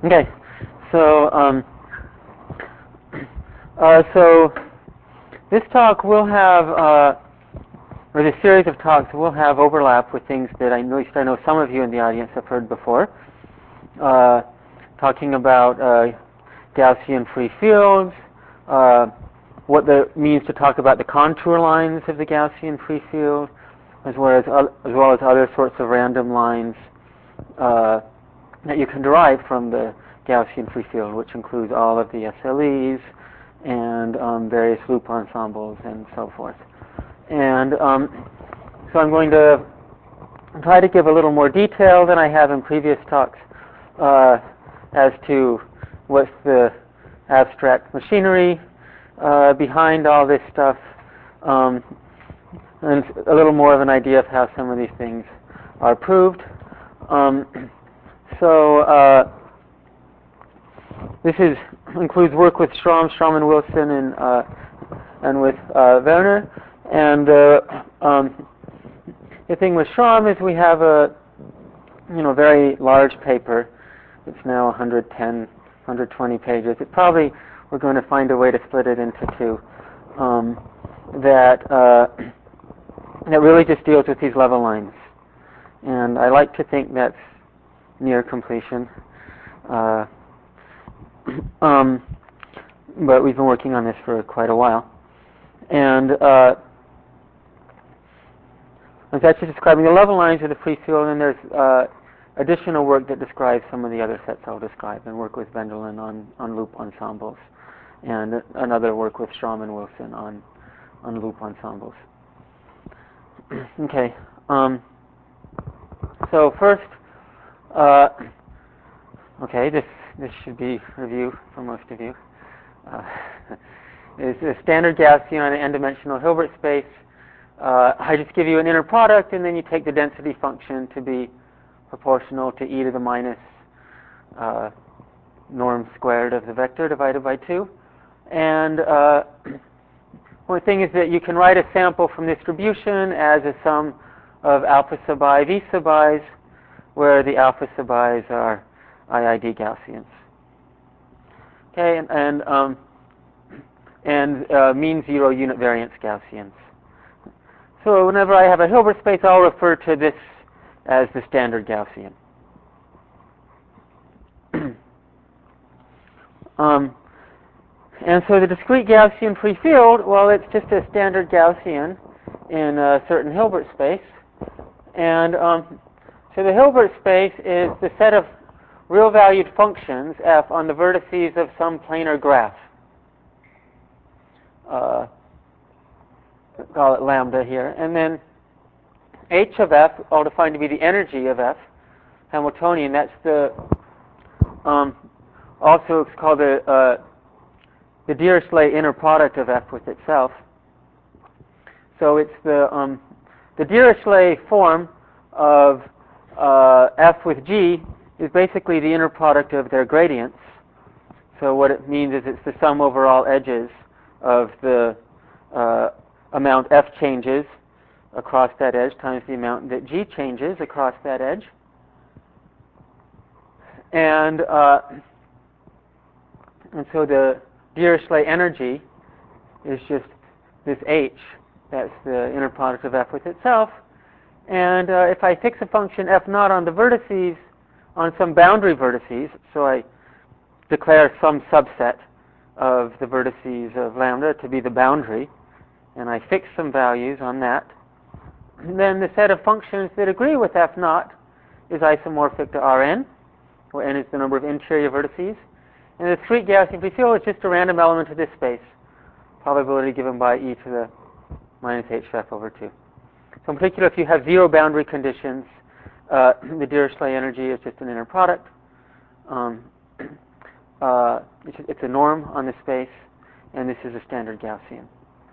Okay, so so this talk will have, or this series of talks will have overlap with things that at least I know some of you in the audience have heard before. Talking about Gaussian free fields, what it means to talk about the contour lines of the Gaussian free field, as well as other sorts of random lines that you can derive from the Gaussian free field, which includes all of the SLEs and various loop ensembles and so forth. And so I'm going to try to give a little more detail than I have in previous talks as to what's the abstract machinery behind all this stuff, and a little more of an idea of how some of these things are proved. This includes work with Strom and Wilson, and with Werner. And the thing with Strom is we have a very large paper. It's now 110, 120 pages. We're going to find a way to split it into two. That really just deals with these level lines, and I like to think that's near completion. But we've been working on this for quite a while, and it's actually describing the level lines of the free field, and there's additional work that describes some of the other sets I'll describe, and work with Wendelin on loop ensembles, and another work with Strom and Wilson on loop ensembles. Okay, so first, okay, this should be review for most of you. It's a standard Gaussian on an n-dimensional Hilbert space. I just give you an inner product, and then you take the density function to be proportional to e to the minus norm squared of the vector divided by 2. And one thing is that you can write a sample from distribution as a sum of alpha sub I, v sub i's, where the alpha sub i's are IID Gaussians. Okay, and mean zero unit variance Gaussians. So whenever I have a Hilbert space, I'll refer to this as the standard Gaussian. And so the discrete Gaussian free field, well, it's just a standard Gaussian in a certain Hilbert space. And so the Hilbert space is the set of real-valued functions, f, on the vertices of some planar graph. Call it lambda here. And then h of f, I'll define to be the energy of f, Hamiltonian. That's the, also it's called the Dirichlet inner product of f with itself. So it's the Dirichlet form of f with g is basically the inner product of their gradients. So what it means is it's the sum over all edges of the amount f changes across that edge times the amount that g changes across that edge. And so the Dirichlet energy is just this h. That's the inner product of f with itself. And if I fix a function f naught on the vertices, on some boundary vertices, so I declare some subset of the vertices of lambda to be the boundary, and I fix some values on that, then the set of functions that agree with f naught is isomorphic to Rn, where n is the number of interior vertices. And the discrete Gaussian free field is just a random element of this space, probability given by e to the minus h f over 2. So in particular, if you have zero boundary conditions, the Dirichlet energy is just an inner product. It's a norm on the space, and this is a standard Gaussian.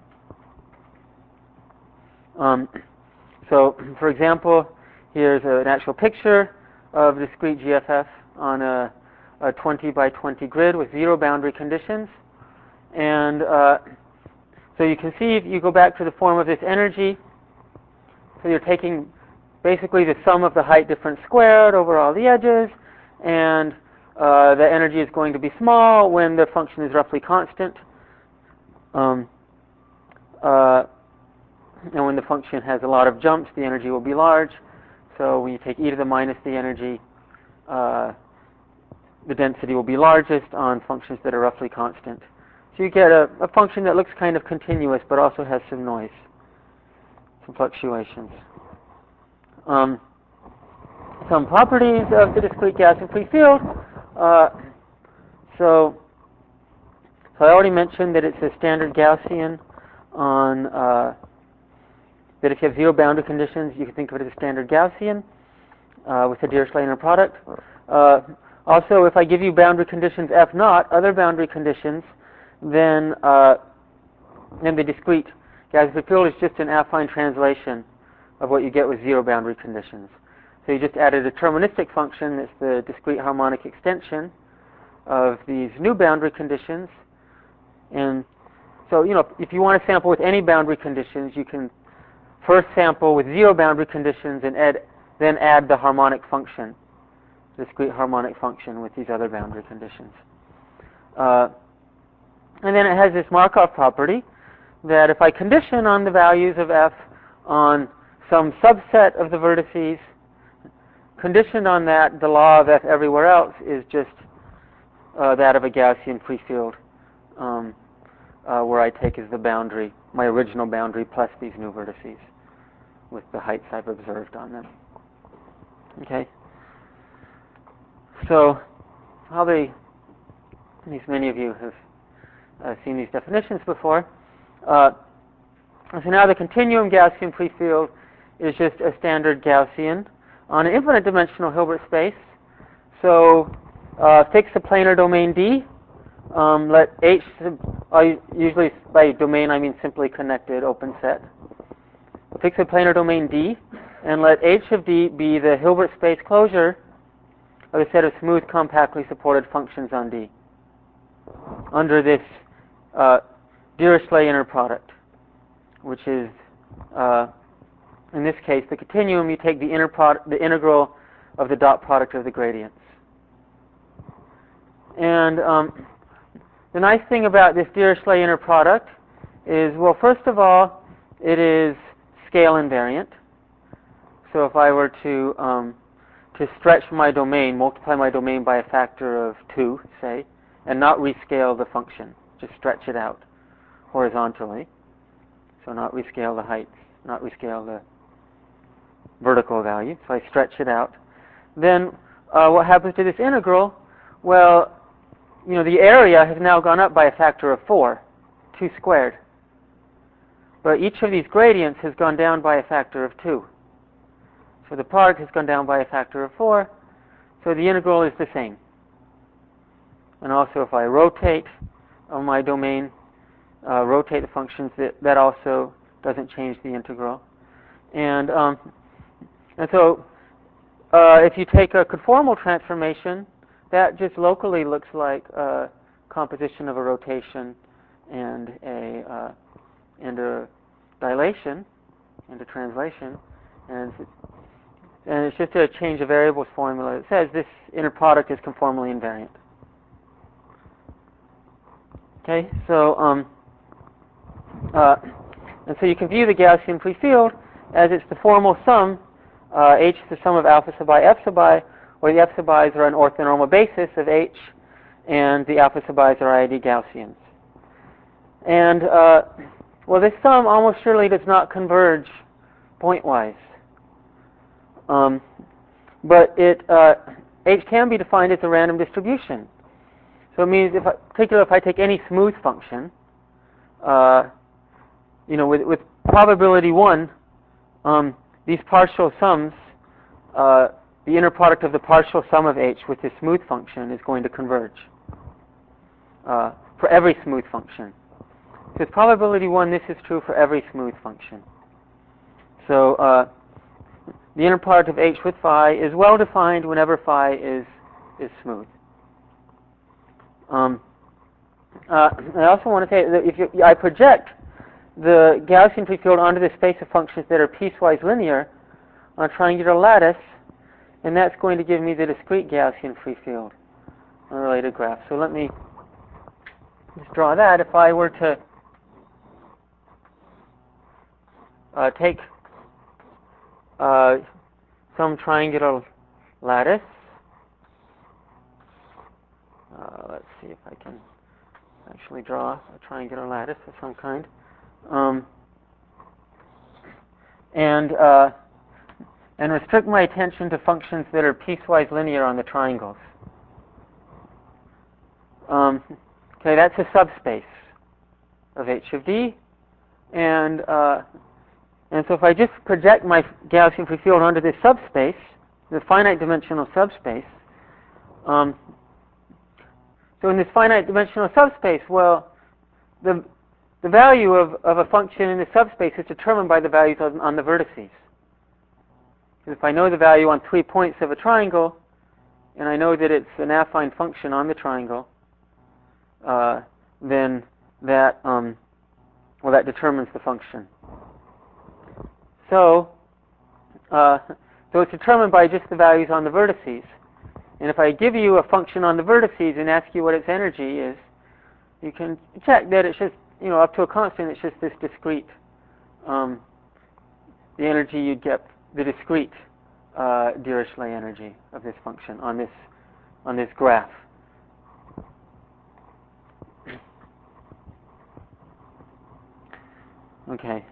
So, for example, here's an actual picture of discrete GFF on a 20 by 20 grid with zero boundary conditions. And so you can see, if you go back to the form of this energy, so you're taking basically the sum of the height difference squared over all the edges, and the energy is going to be small when the function is roughly constant. And when the function has a lot of jumps, the energy will be large. So when you take e to the minus the energy, the density will be largest on functions that are roughly constant. So you get a function that looks kind of continuous, but also has some noise, some fluctuations. Some properties of the discrete Gaussian free field. So I already mentioned that it's a standard Gaussian on that if you have zero boundary conditions, you can think of it as a standard Gaussian with a Dirichlet inner product. Also, if I give you boundary conditions F naught, other boundary conditions, then the discrete Gaussian free field is just an affine translation of what you get with zero boundary conditions. So you just add a deterministic function that's the discrete harmonic extension of these new boundary conditions. And so, if you want to sample with any boundary conditions, you can first sample with zero boundary conditions and then add the harmonic function, discrete harmonic function with these other boundary conditions. And then it has this Markov property that if I condition on the values of f on some subset of the vertices, conditioned on that, the law of f everywhere else is just that of a Gaussian free field, where I take as the boundary, my original boundary plus these new vertices with the heights I've observed on them. Okay? So, probably, at least many of you have seen these definitions before. So now the continuum Gaussian free field is just a standard Gaussian on an infinite dimensional Hilbert space. So fix a planar domain D. Let H, usually by domain I mean simply connected open set. Fix a planar domain D, and let H of D be the Hilbert space closure of a set of smooth compactly supported functions on D under this Dirichlet inner product, which is, in this case, the continuum. You take the integral of the dot product of the gradients. And the nice thing about this Dirichlet inner product is, well, first of all, it is scale invariant. So if I were to stretch my domain, multiply my domain by a factor of 2, say, and not rescale the function, just stretch it out horizontally. So not rescale the heights, not rescale the vertical value. So I stretch it out. Then what happens to this integral? Well, the area has now gone up by a factor of 4, 2 squared. But each of these gradients has gone down by a factor of 2. So the product has gone down by a factor of 4. So the integral is the same. And also if I rotate on my domain, rotate the functions, that also doesn't change the integral. And so if you take a conformal transformation, that just locally looks like a composition of a rotation and a dilation and a translation, and it's just a change of variables formula. It says this inner product is conformally invariant. Okay, so and so you can view the Gaussian free field as it's the formal sum. H is the sum of alpha sub I, f sub I, where the f sub i's are an orthonormal basis of H, and the alpha sub i's are IID Gaussians. And well, this sum almost surely does not converge pointwise. But H can be defined as a random distribution. So it means, particularly if I take any smooth function, with probability 1, these partial sums, the inner product of the partial sum of H with this smooth function is going to converge for every smooth function. So with probability 1, this is true for every smooth function. So the inner product of H with phi is well defined whenever phi is smooth. I also want to say that if I project the Gaussian free field onto the space of functions that are piecewise linear on a triangular lattice, and that's going to give me the discrete Gaussian free field unrelated graph. So let me just draw that. If I were to take some triangular lattice, let's see if I can actually draw a triangular lattice of some kind, and restrict my attention to functions that are piecewise linear on the triangles. Okay, that's a subspace of H of D, and so if I just project my Gaussian free field onto this subspace, the finite dimensional subspace, so in this finite dimensional subspace, well, the value of a function in the subspace is determined by the values on the vertices. If I know the value on 3 points of a triangle, and I know that it's an affine function on the triangle, then that that determines the function. So it's determined by just the values on the vertices. And if I give you a function on the vertices and ask you what its energy is, you can check that it's just, up to a constant, it's just this discrete, the energy you'd get, the discrete Dirichlet energy of this function on this graph. Okay.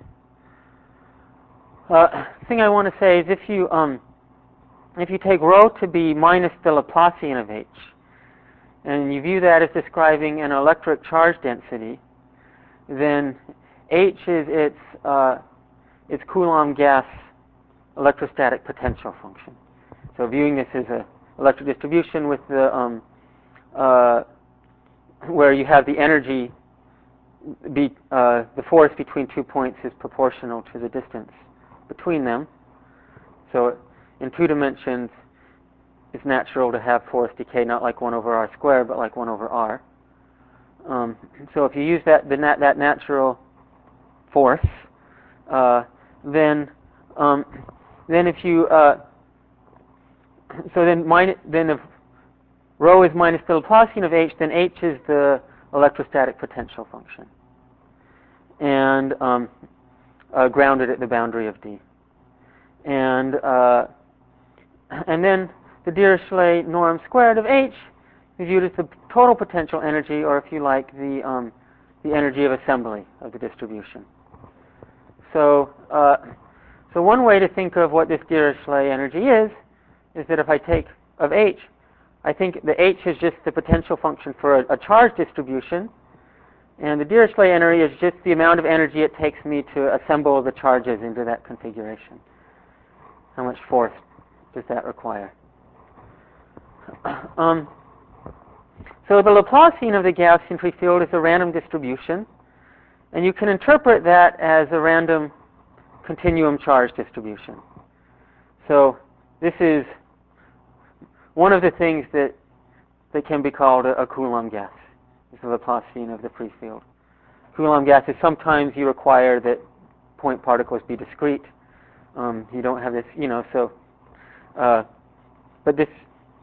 Thing I want to say is if you take rho to be minus the Laplacian of H, and you view that as describing an electric charge density, then H is its Coulomb gas electrostatic potential function. So viewing this as an electric distribution with the where you have the energy the force between 2 points is proportional to the distance between them. So in 2 dimensions, it's natural to have force decay not like 1 over r squared, but like 1 over r. So if you use that natural force, then if you then if rho is minus the Laplacian of H, then H is the electrostatic potential function, and grounded at the boundary of D. And then the Dirichlet norm squared of H is viewed as the total potential energy, or if you like, the energy of assembly of the distribution. So one way to think of what this Dirichlet energy is that if I take of H, I think the H is just the potential function for a charge distribution, and the Dirichlet energy is just the amount of energy it takes me to assemble the charges into that configuration. How much force does that require? So the Laplacian of the Gaussian free field is a random distribution, and you can interpret that as a random continuum charge distribution. So this is one of the things that can be called a Coulomb gas, is the Laplacian of the free field. Coulomb gas is sometimes you require that point particles be discrete. You don't have this, but this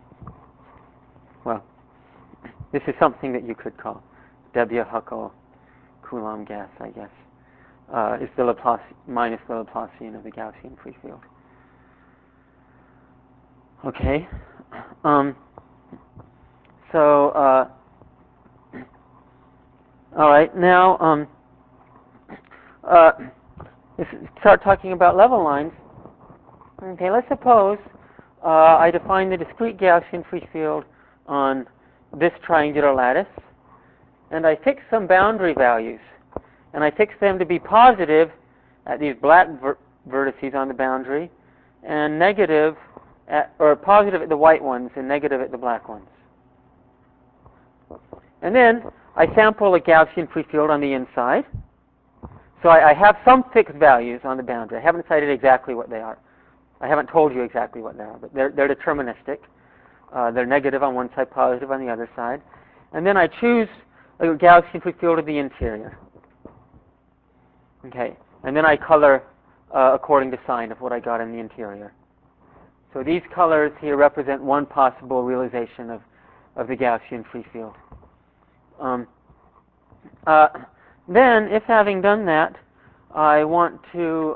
is something that you could call Debye-Huckel Coulomb gas, I guess. It's the minus the Laplacian of the Gaussian free field. Okay. All right. Now, let's start talking about level lines. Okay. Let's suppose I define the discrete Gaussian free field on this triangular lattice, and I fix some boundary values, and I fix them to be positive at these black vertices on the boundary, and negative or positive at the white ones and negative at the black ones. And then I sample a Gaussian free field on the inside. So I have some fixed values on the boundary. I haven't decided exactly what they are. I haven't told you exactly what they are, but they're deterministic. They're negative on one side, positive on the other side. And then I choose a Gaussian free field of the interior. Okay. And then I color according to sign of what I got in the interior. So these colors here represent one possible realization of the Gaussian free field. Then, if having done that, I want to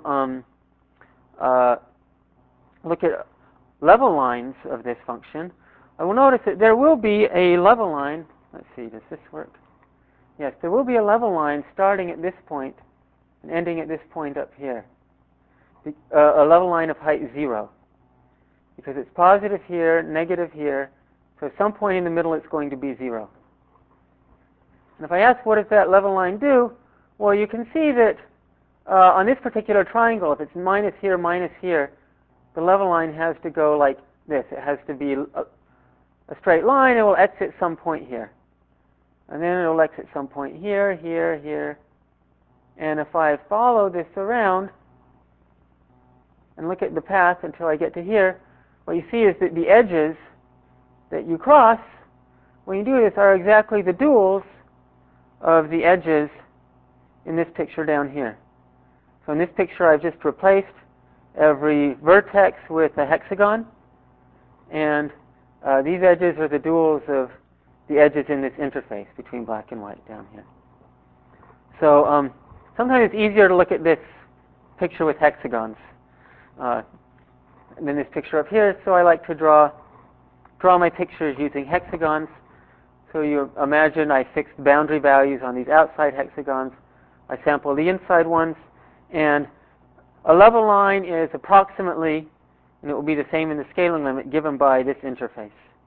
look at level lines of this function, I will notice that there will be a level line. Let's see, does this work? Yes, there will be a level line starting at this point and ending at this point up here. A level line of height 0. Because it's positive here, negative here, so at some point in the middle it's going to be 0. And if I ask what does that level line do, well, you can see that on this particular triangle, if it's minus here, the level line has to go like this. It has to be a straight line. It will exit some point here. And then it will exit some point here, here, here. And if I follow this around and look at the path until I get to here, what you see is that the edges that you cross when you do this are exactly the duals of the edges in this picture down here. So in this picture I've just replaced every vertex with a hexagon, and these edges are the duals of the edges in this interface between black and white down here. So sometimes it's easier to look at this picture with hexagons than this picture up here, so I like to draw my pictures using hexagons. So you imagine I fixed boundary values on these outside hexagons. I sample the inside ones, and a level line is approximately, and it will be the same in the scaling limit, given by this interface.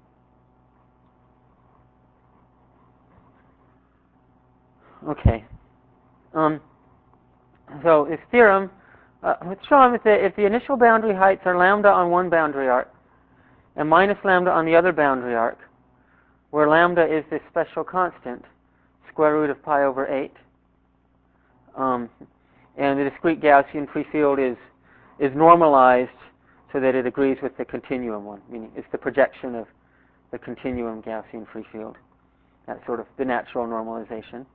Okay. So this theorem, what's shown is that if the initial boundary heights are lambda on one boundary arc and minus lambda on the other boundary arc, where lambda is this special constant, square root of pi over 8, and the discrete Gaussian free field is normalized so that it agrees with the continuum one, meaning it's the projection of the continuum Gaussian free field. That's sort of the natural normalization.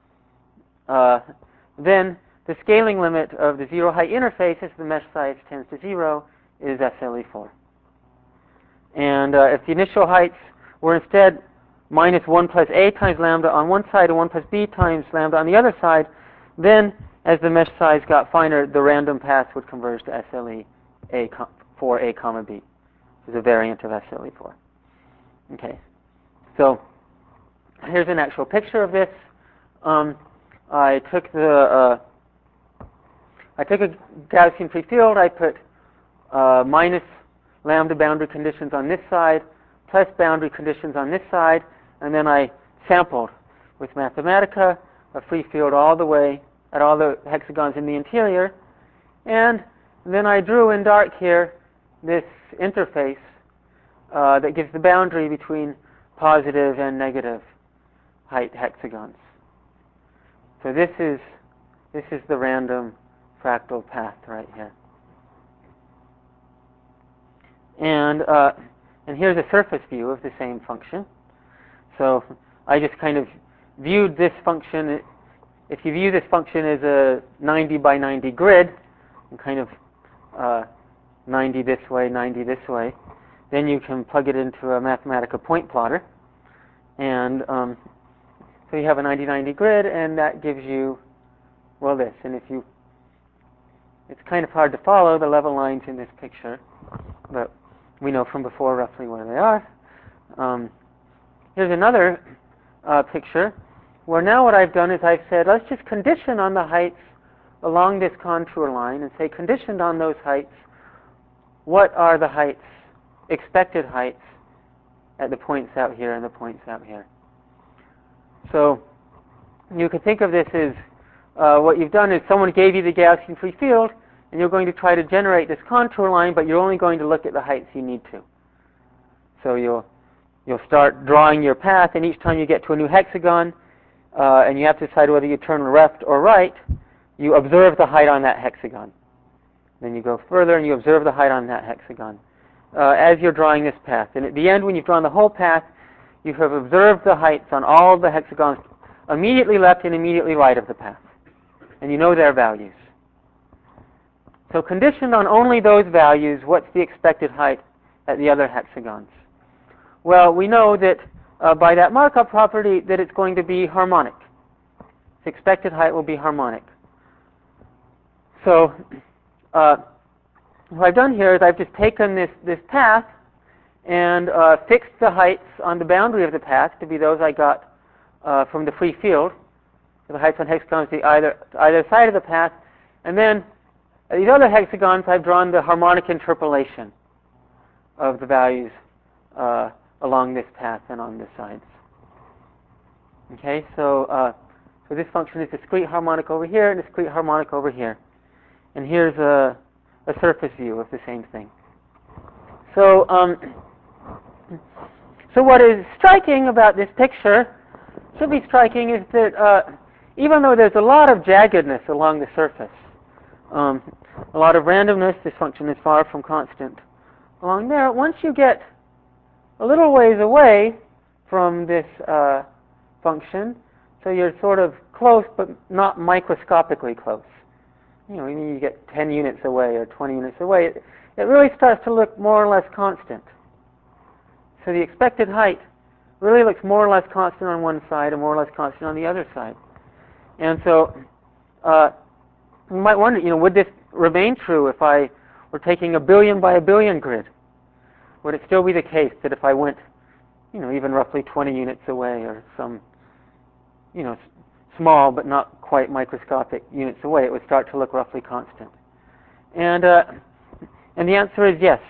Then the scaling limit of the zero height interface as the mesh size tends to 0 is SLE4. And if the initial heights were instead minus 1 plus a times lambda on one side and 1 plus b times lambda on the other side, then as the mesh size got finer, the random path would converge to SLE for a comma b, which is a variant of SLE4. Okay, so here's an actual picture of this. I took a Gaussian free field. I put minus lambda boundary conditions on this side, plus boundary conditions on this side, and then I sampled with Mathematica a free field all the way at all the hexagons in the interior, and then I drew in dark here this interface that gives the boundary between positive and negative height hexagons. So this is the random fractal path right here. And here's a surface view of the same function. So I just kind of viewed this function. If you view this function as a 90 by 90 grid, and kind of 90 this way, 90 this way, then you can plug it into a Mathematica point plotter. And so you have a 90-90 grid, and that gives you, well, this. And it's kind of hard to follow the level lines in this picture, but we know from before roughly where they are. Here's another picture where now what I've done is I've said, let's just condition on the heights along this contour line and say, conditioned on those heights, what are the heights, expected heights, at the points out here and the points out here. So you could think of this as what you've done is someone gave you the Gaussian free field, and you're going to try to generate this contour line, but you're only going to look at the heights you need to. So you'll start drawing your path, and each time you get to a new hexagon, and you have to decide whether you turn left or right, you observe the height on that hexagon. Then you go further, and you observe the height on that hexagon as you're drawing this path. And at the end, when you've drawn the whole path, you have observed the heights on all the hexagons immediately left and immediately right of the path. And you know their values. So conditioned on only those values, what's the expected height at the other hexagons? Well, we know that by that Markov property that it's going to be harmonic. Its expected height will be harmonic. So what I've done here is I've just taken this path and fixed the heights on the boundary of the path to be those I got from the free field. So the heights on hexagons to either side of the path. And then these other hexagons, I've drawn the harmonic interpolation of the values along this path and on the sides. Okay, so this function is discrete harmonic over here and discrete harmonic over here. And here's a surface view of the same thing. So, so what is striking about this picture, should be striking, is that even though there's a lot of jaggedness along the surface, a lot of randomness, this function is far from constant along there, once you get a little ways away from this function, so you're sort of close but not microscopically close. You know, you get 10 units away or 20 units away, it really starts to look more or less constant. So the expected height really looks more or less constant on one side and more or less constant on the other side. And so you might wonder, you know, would this remain true if I were taking a billion by a billion grid? Would it still be the case that if I went, you know, even roughly 20 units away or some, you know, small but not quite microscopic units away, it would start to look roughly constant? And the answer is yes.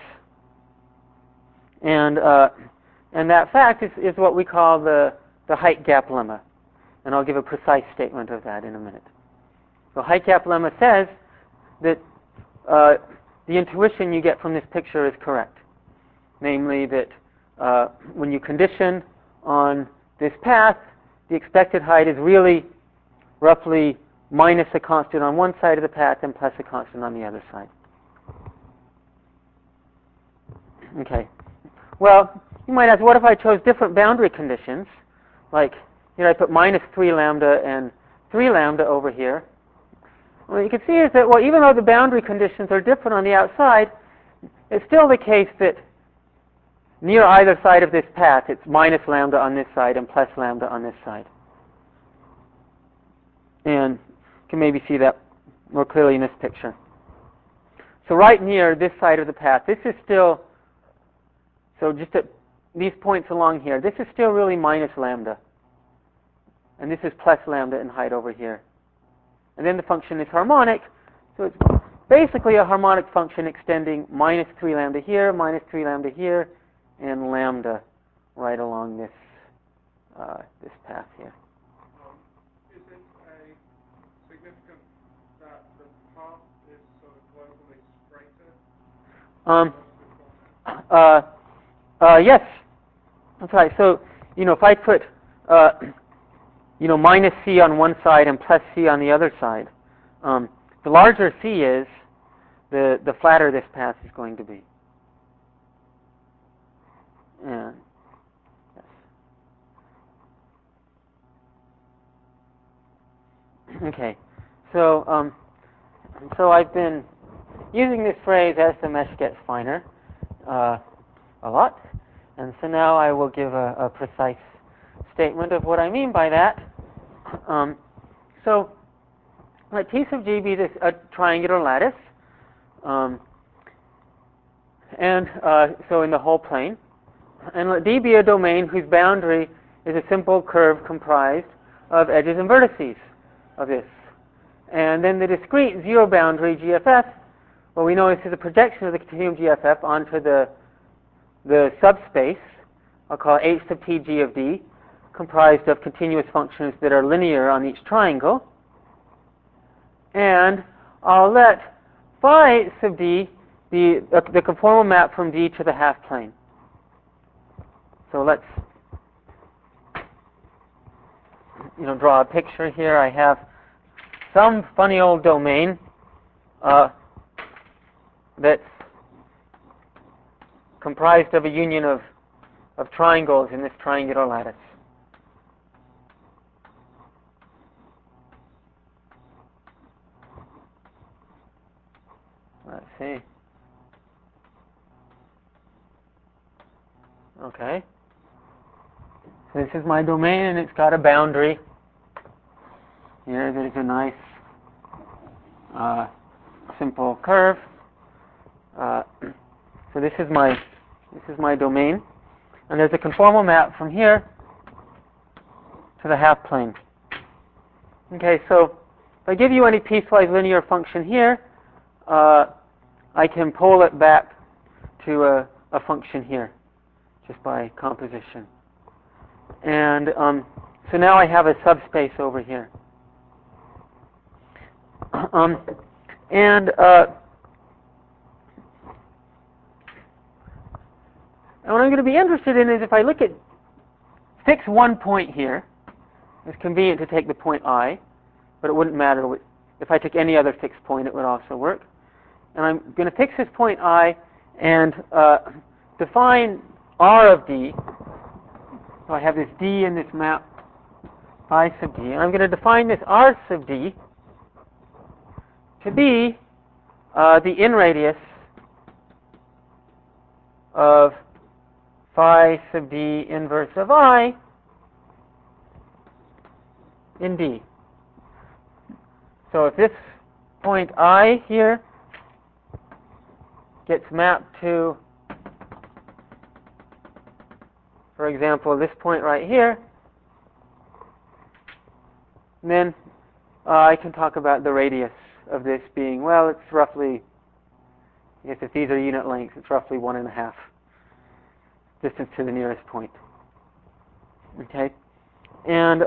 And that fact is what we call the height gap lemma. And I'll give a precise statement of that in a minute. So height gap lemma says that the intuition you get from this picture is correct. Namely that when you condition on this path, the expected height is really roughly minus a constant on one side of the path and plus a constant on the other side. Okay. Well, you might ask, what if I chose different boundary conditions? Like, here I put minus 3 lambda and 3 lambda over here. What you can see is that, well, even though the boundary conditions are different on the outside, it's still the case that near either side of this path, it's minus lambda on this side and plus lambda on this side. And you can maybe see that more clearly in this picture. So right near this side of the path, this is still, so just at these points along here, this is still really minus lambda. And this is plus lambda in height over here. And then the function is harmonic, so it's basically a harmonic function extending minus 3 lambda here, minus 3 lambda here, and lambda right along this this path here. Is it a significant that the path is sort of globally straighter? Yes, that's right. So, you know, if I put you know, minus c on one side and plus c on the other side, the larger c is, the flatter this path is going to be. And yes. Okay, so so I've been using this phrase as the mesh gets finer a lot, and so now I will give a precise statement of what I mean by that. So let T sub g be this a triangular lattice, and so in the whole plane, and let D be a domain whose boundary is a simple curve comprised of edges and vertices of this. And then the discrete zero boundary GFF, well, we know this is a projection of the continuum GFF onto the subspace, I'll call it H sub T G of D, comprised of continuous functions that are linear on each triangle. And I'll let phi sub D be the conformal map from D to the half plane. So let's, you know, draw a picture here. I have some funny old domain that's comprised of a union of triangles in this triangular lattice. Let's see. Okay. So this is my domain, and it's got a boundary. Here, there's a nice simple curve. So this is my domain, and there's a conformal map from here to the half plane. Okay, so if I give you any piecewise linear function here, I can pole it back to a function here, just by composition. And so now I have a subspace over here. And what I'm going to be interested in is if I fix one point here, it's convenient to take the point I, but it wouldn't matter. If I took any other fixed point, it would also work. And I'm going to fix this point I and define R of D. So I have this D in this map I sub D. And I'm going to define this R sub D to be the in-radius of phi sub D inverse of I in D. So if this point I here gets mapped to, for example, this point right here, then I can talk about the radius of this being, well, it's roughly, I guess if these are unit lengths, it's roughly 1.5 distance to the nearest point. Okay? And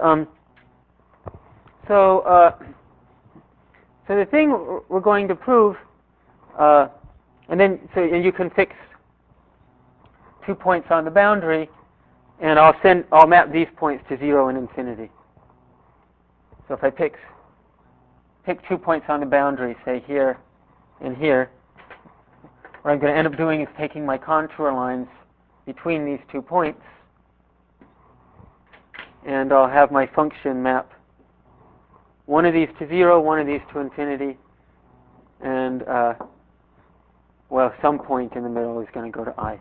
so the thing we're going to prove, and you can fix 2 points on the boundary, and I'll map these points to 0 and infinity. So if I pick 2 points on the boundary, say here and here, what I'm going to end up doing is taking my contour lines between these 2 points, and I'll have my function map one of these to 0, one of these to infinity, and some point in the middle is going to go to I.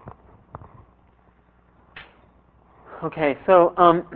Okay, so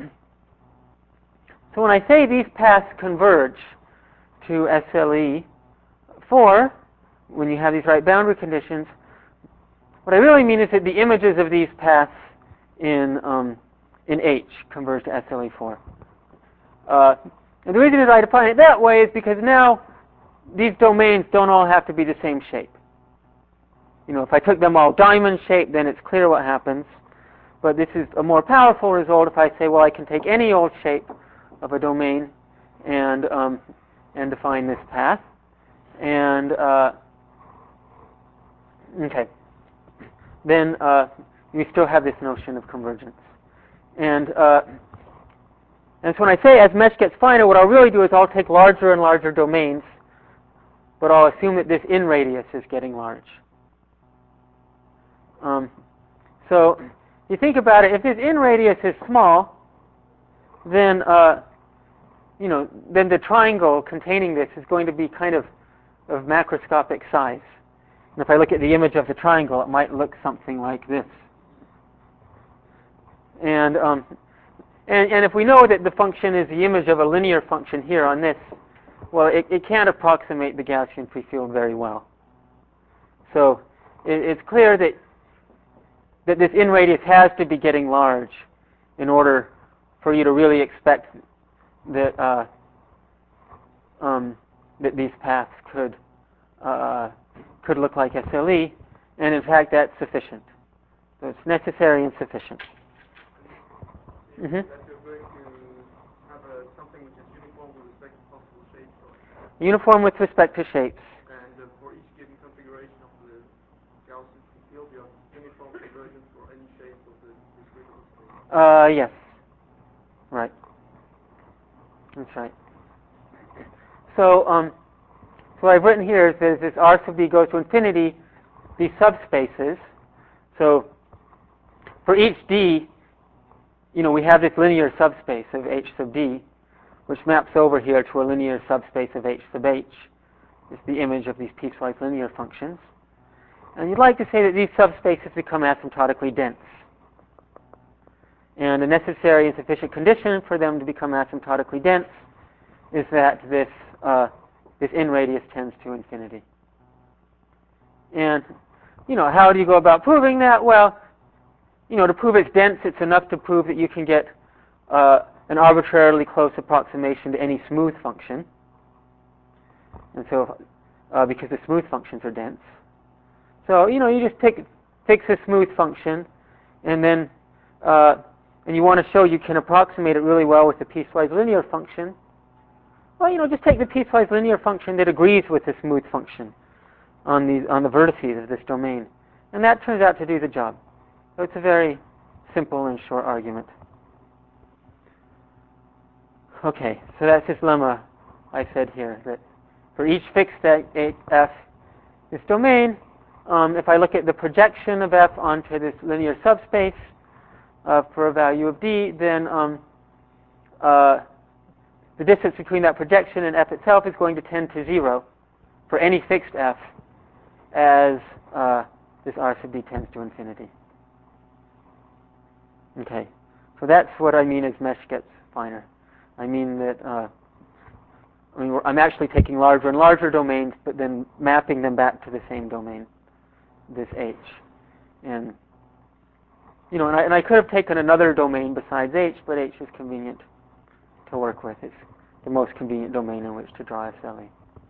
when I say these paths converge to SLE4, when you have these right boundary conditions, what I really mean is that the images of these paths in H converge to SLE4. And the reason that I define it that way is because now these domains don't all have to be the same shape. You know, if I took them all diamond shape, then it's clear what happens. But this is a more powerful result if I say, well, I can take any old shape of a domain and define this path. And okay, then we still have this notion of convergence. And so when I say as mesh gets finer, what I'll really do is I'll take larger and larger domains, but I'll assume that this in radius is getting large. So you think about it, if this in radius is small, then then the triangle containing this is going to be kind of macroscopic size. And if I look at the image of the triangle, it might look something like this. And if we know that the function is the image of a linear function here on this, well, it can't approximate the Gaussian free field very well. So it's clear that this in radius has to be getting large in order for you to really expect that that these paths could look like SLE, and in fact that's sufficient. So it's necessary and sufficient. That you're going to have something which is uniform with respect to possible shapes. Uniform with respect to shapes. And for each given configuration of the Gaussian free field, you have uniform convergence for any shape of the discrete space. Yes. Right. That's right. So, so what I've written here is that this R sub D goes to infinity, these subspaces. So for each D, we have this linear subspace of H sub D, which maps over here to a linear subspace of H sub H. It's the image of these piecewise linear functions. And you'd like to say that these subspaces become asymptotically dense. And a necessary and sufficient condition for them to become asymptotically dense is that this in radius tends to infinity. And, how do you go about proving that? Well, to prove it's dense, it's enough to prove that you can get an arbitrarily close approximation to any smooth function. And so, because the smooth functions are dense. So, you just fix a smooth function, and then, and you want to show you can approximate it really well with the piecewise linear function. Well, just take the piecewise linear function that agrees with the smooth function on the vertices of this domain. And that turns out to do the job. So it's a very simple and short argument. Okay, so that's this lemma I said here, that for each fixed f, this domain, if I look at the projection of f onto this linear subspace for a value of d, then the distance between that projection and f itself is going to tend to 0 for any fixed f as this r sub d tends to infinity. Okay, so that's what I mean as mesh gets finer. I mean that I'm actually taking larger and larger domains, but then mapping them back to the same domain, this H. And and I could have taken another domain besides H, but H is convenient to work with. It's the most convenient domain in which to draw SLE.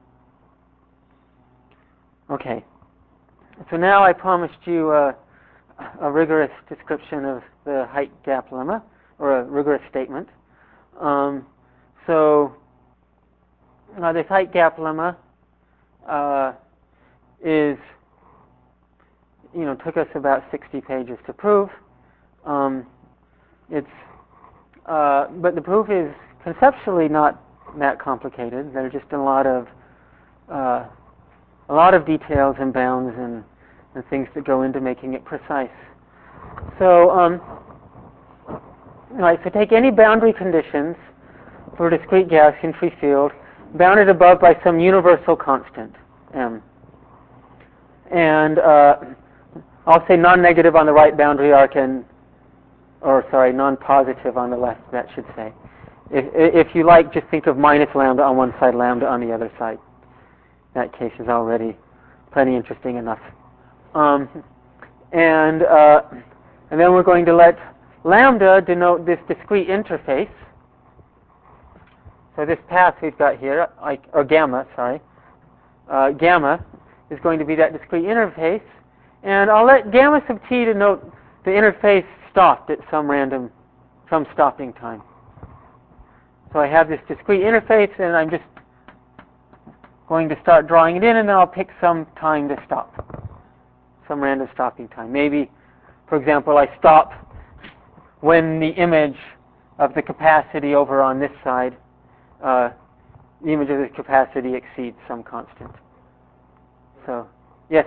Okay, so now I promised you a rigorous description of the height gap lemma, or a rigorous statement. So this height gap lemma is, took us about 60 pages to prove. But the proof is conceptually not that complicated. There's just a lot of details and bounds and things that go into making it precise. So, so take any boundary conditions for a discrete Gaussian free field bounded above by some universal constant, m. And I'll say non-negative on the right boundary arc non-positive on the left, that should say. If you like, just think of minus lambda on one side, lambda on the other side. That case is already plenty interesting enough. And then we're going to let lambda denote this discrete interface. So this path we've got here, or gamma, sorry. Gamma is going to be that discrete interface. And I'll let gamma sub t denote the interface stopped at some stopping time. So I have this discrete interface, and I'm just going to start drawing it in, and then I'll pick some time to stop, some random stopping time. Maybe, for example, I stop when the image of the capacity over on this side, the image of the capacity exceeds some constant. So, yes?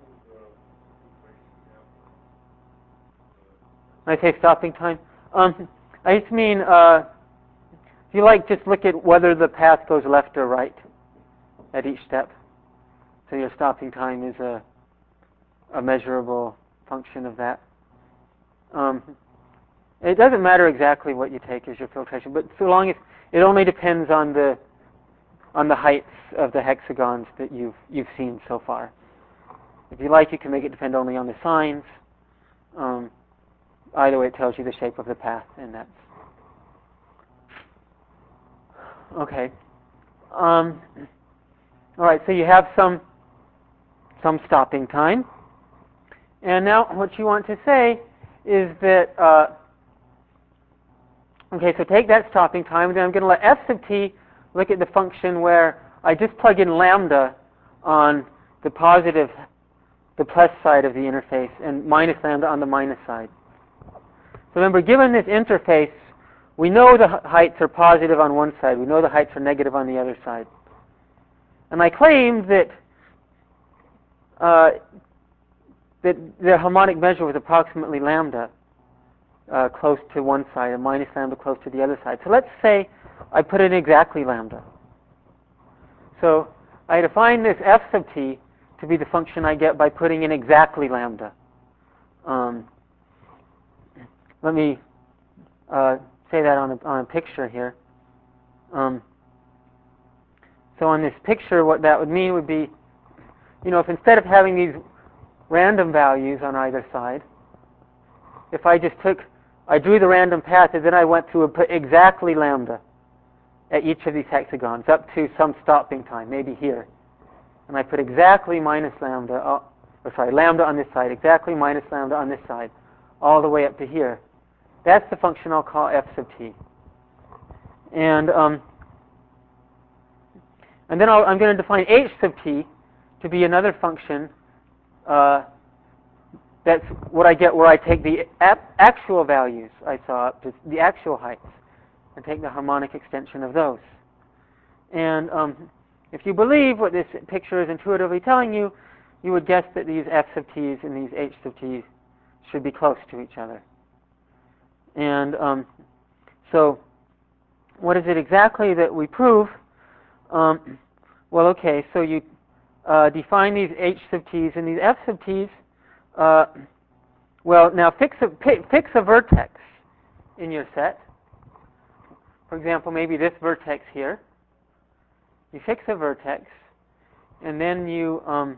When I say stopping time, I just mean, if you like, just look at whether the path goes left or right at each step. So your stopping time is a measurable function of that. It doesn't matter exactly what you take as your filtration, but so long as it only depends on the heights of the hexagons that you've seen so far. If you like, you can make it depend only on the signs. Either way, it tells you the shape of the path, and that's okay. All right, so you have some stopping time, and now what you want to say is that okay, so take that stopping time, and then I'm going to let f sub t look at the function where I just plug in lambda on the plus side of the interface, and minus lambda on the minus side. So remember, given this interface, we know the heights are positive on one side. We know the heights are negative on the other side. And I claimed that the harmonic measure was approximately lambda close to one side and minus lambda close to the other side. So let's say I put in exactly lambda. So I define this f sub t to be the function I get by putting in exactly lambda. Let me say that on a picture here. So on this picture, what that would mean would be, if instead of having these random values on either side, if I drew the random path and then I went through and put exactly lambda at each of these hexagons up to some stopping time, maybe here. And I put exactly minus lambda, lambda on this side, exactly minus lambda on this side, all the way up to here. That's the function I'll call f sub t. And then I'm going to define h sub t to be another function. That's what I get where I take the actual values I saw up to the actual heights and take the harmonic extension of those. And if you believe what this picture is intuitively telling you, you would guess that these f sub t's and these h sub t's should be close to each other. And so what is it exactly that we prove? Well, okay, so you define these h sub t's and these f sub t's. Well, now fix a vertex in your set. For example, maybe this vertex here. You fix a vertex, and then you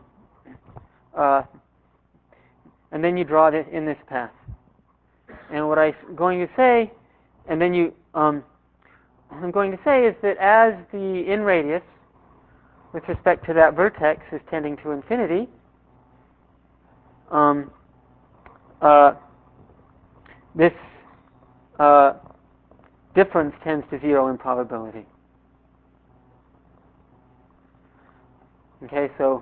draw this in this path. And what I'm going to say, and then I'm going to say is that as the in radius with respect to that vertex is tending to infinity, this difference tends to 0 in probability. Okay, so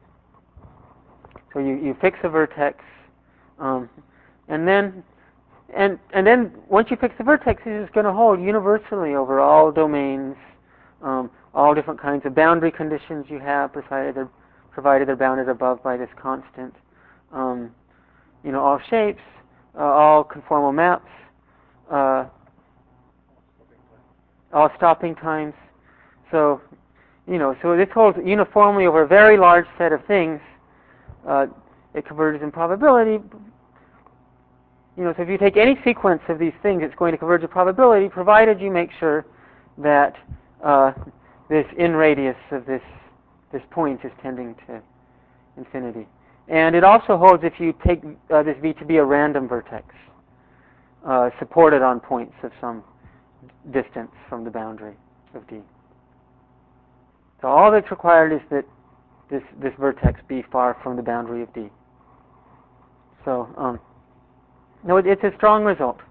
you fix a vertex, and then once you fix the vertex, it is going to hold universally over all domains, all different kinds of boundary conditions you have, provided they're bounded above by this constant. All shapes, all conformal maps, all stopping times. So this holds uniformly over a very large set of things. It converges in probability. So if you take any sequence of these things, it's going to converge in probability, provided you make sure that this in radius of this point is tending to infinity. And it also holds if you take this V to be a random vertex, supported on points of some distance from the boundary of D. So all that's required is that this vertex be far from the boundary of D. So, no, it's a strong result.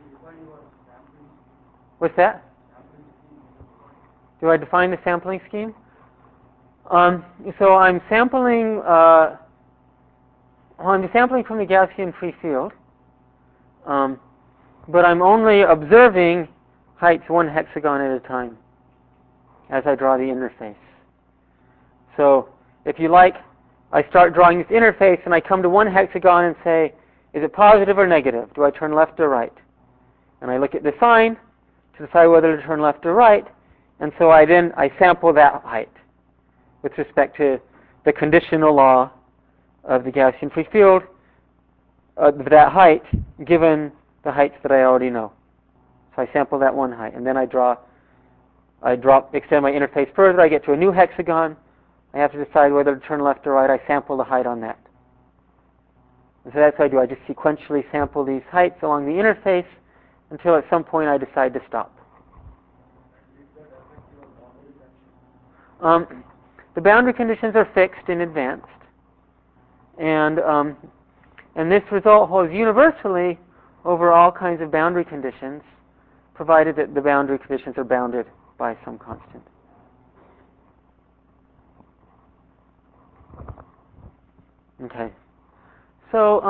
What's that? Do I define the sampling scheme? So I'm sampling. I'm sampling from the Gaussian free field, but I'm only observing heights one hexagon at a time as I draw the interface. So if you like, I start drawing this interface and I come to one hexagon and say, is it positive or negative? Do I turn left or right? And I look at the sign to decide whether to turn left or right, and so I sample that height with respect to the conditional law of the Gaussian free field, that height given the heights that I already know. So I sample that one height, and then I extend my interface further, I get to a new hexagon, I have to decide whether to turn left or right, I sample the height on that. And so that's what I do, I just sequentially sample these heights along the interface until at some point I decide to stop. The boundary conditions are fixed in advance, and this result holds universally over all kinds of boundary conditions, provided that the boundary conditions are bounded by some constant. Okay. So,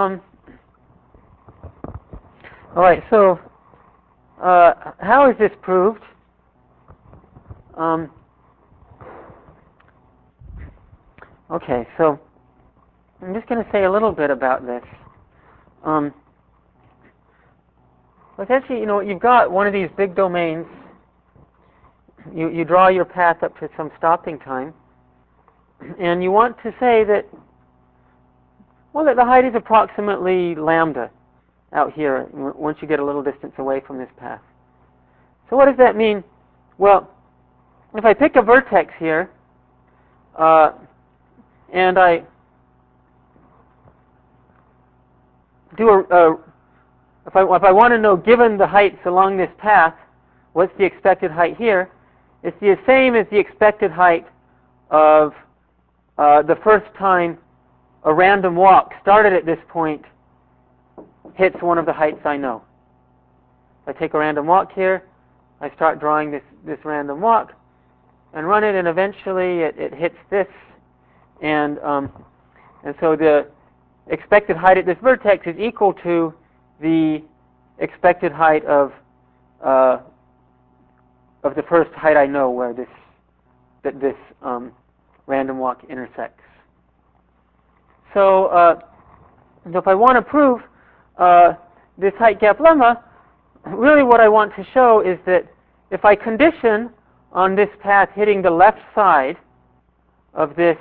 all right. So, how is this proved? Okay. So, I'm just going to say a little bit about this. Essentially, you've got one of these big domains. You draw your path up to some stopping time, and you want to say that, well, that the height is approximately lambda out here once you get a little distance away from this path. So what does that mean? Well, if I pick a vertex here, and I do if I want to know, given the heights along this path, what's the expected height here? It's the same as the expected height of the first time a random walk started at this point hits one of the heights I know. If I take a random walk here, I start drawing this random walk and run it, and eventually it hits this, and so the expected height at this vertex is equal to the expected height of the first height I know where this random walk intersects. So if I want to prove this height gap lemma, really what I want to show is that if I condition on this path hitting the left side of this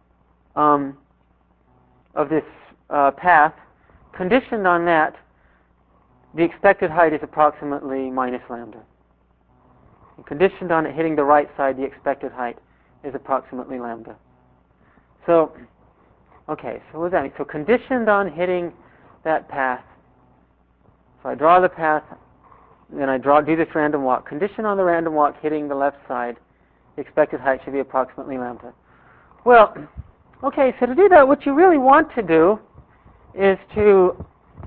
path, conditioned on that, the expected height is approximately minus lambda. And conditioned on it hitting the right side, the expected height is approximately lambda. So, okay, so what does that mean? So conditioned on hitting that path, so I draw the path, then I do this random walk. Condition on the random walk hitting the left side, the expected height should be approximately lambda. Well, okay, so to do that, what you really want to do is to